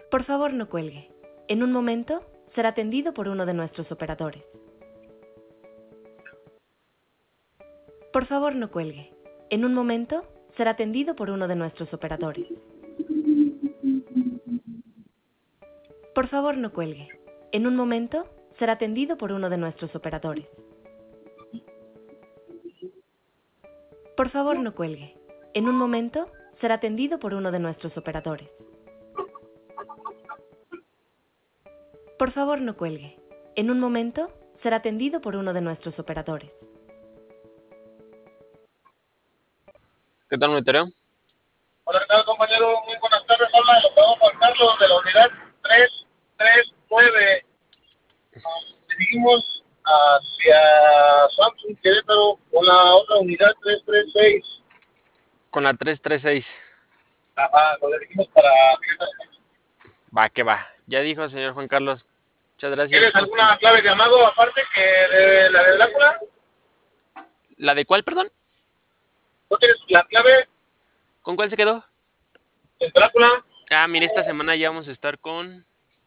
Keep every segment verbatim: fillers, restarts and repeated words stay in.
Por favor, no cuelgue. En un momento será atendido por uno de nuestros operadores. Por favor, no cuelgue. En un momento será atendido por uno de nuestros operadores. Por favor, no cuelgue. En un momento será atendido por uno de nuestros operadores. Por favor, no cuelgue. En un momento será atendido por uno de nuestros operadores. Por favor, no cuelgue. En un momento será atendido por uno de nuestros operadores. ¿Qué tal, monitorio? Hola, ¿qué tal, compañero? Muy buenas tardes. Habla el octavo Juan Carlos de la unidad tres tres nueve. Nos dirigimos hacia Samsung Querétaro con la otra unidad tres tres seis. Con la tres tres seis. Ajá, nos dirigimos para Querétaro. Va, que va. Ya dijo, señor Juan Carlos. Muchas gracias. ¿Tienes alguna clave de llamado aparte que de la de Drácula? ¿La de cuál, perdón? ¿No tienes la clave ¿Con cuál se quedó? de Drácula? Ah, mire, esta semana ya vamos a estar con...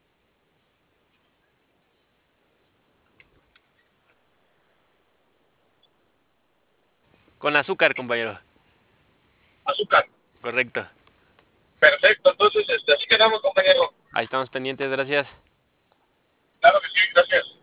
Con azúcar, compañero. Azúcar. Correcto. Perfecto, entonces este, así quedamos, compañero. Ahí estamos pendientes, gracias. Claro que sí, gracias.